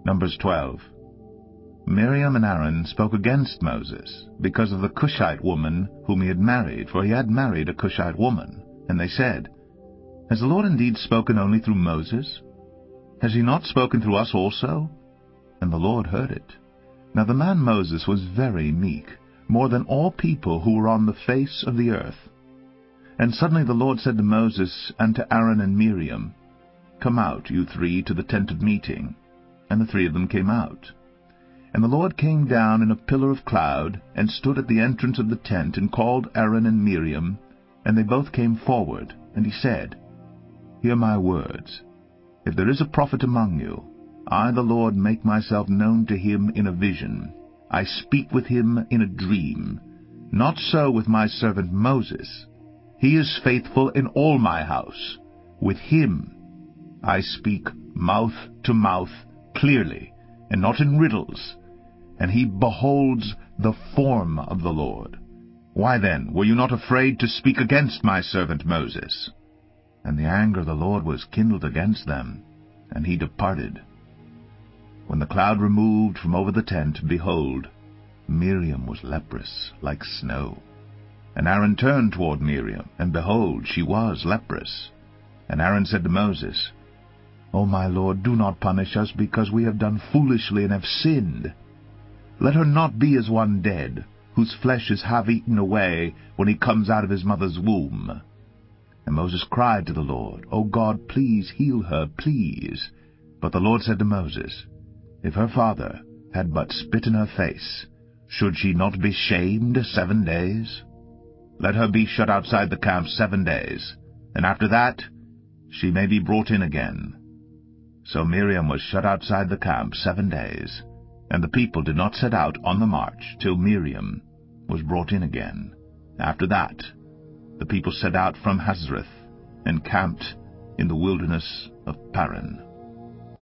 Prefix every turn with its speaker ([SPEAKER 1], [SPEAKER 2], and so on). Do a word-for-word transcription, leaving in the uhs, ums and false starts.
[SPEAKER 1] Numbers twelve. Miriam and Aaron spoke against Moses because of the Cushite woman whom he had married, for he had married a Cushite woman. And they said, Has the Lord indeed spoken only through Moses? Has he not spoken through us also? And the Lord heard it. Now the man Moses was very meek, more than all people who were on the face of the earth. And suddenly the Lord said to Moses and to Aaron and Miriam, Come out, you three, to the tent of meeting. And the three of them came out. And the Lord came down in a pillar of cloud, and stood at the entrance of the tent, and called Aaron and Miriam, and they both came forward. And he said, Hear my words. If there is a prophet among you, I, the Lord, make myself known to him in a vision. I speak with him in a dream. Not so with my servant Moses. He is faithful in all my house. With him I speak mouth to mouth clearly, and not in riddles, and he beholds the form of the Lord. Why then were you not afraid to speak against my servant Moses? And the anger of the Lord was kindled against them, and he departed. When the cloud removed from over the tent, behold, Miriam was leprous like snow. And Aaron turned toward Miriam, and behold, she was leprous. And Aaron said to Moses, O my Lord, do not punish us, because we have done foolishly and have sinned. Let her not be as one dead, whose flesh is half eaten away when he comes out of his mother's womb. And Moses cried to the Lord, O God, please heal her, please. But the Lord said to Moses, If her father had but spit in her face, should she not be shamed seven days? Let her be shut outside the camp seven days, and after that she may be brought in again. So Miriam was shut outside the camp seven days, and the people did not set out on the march till Miriam was brought in again. After that the people set out from Hazareth, and camped in the wilderness of Paran.